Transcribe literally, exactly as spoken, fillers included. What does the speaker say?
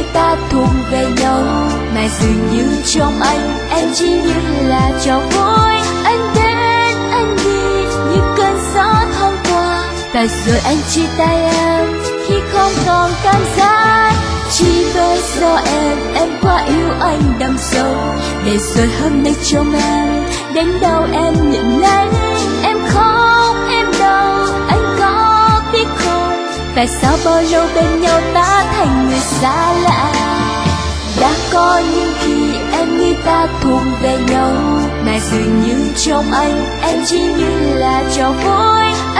ta thuộc về nhau, mà dường như trong anh em chỉ như là trò vui. Anh đến anh đi như cơn gió thoáng qua, tại rồi anh chia tay em khi không còn cảm giác. Chỉ bây giờ em em quá yêu anh đậm sâu, để rồi hôm nay trong em đến đâu em nhận lấy. Em không em đâu, anh có biết không, tại sao bao lâu bên nhau ta thành người xa lạ. Đã có những khi em nghĩ ta thuộc về nhau, mà dường như trong anh em chỉ như là trò vui.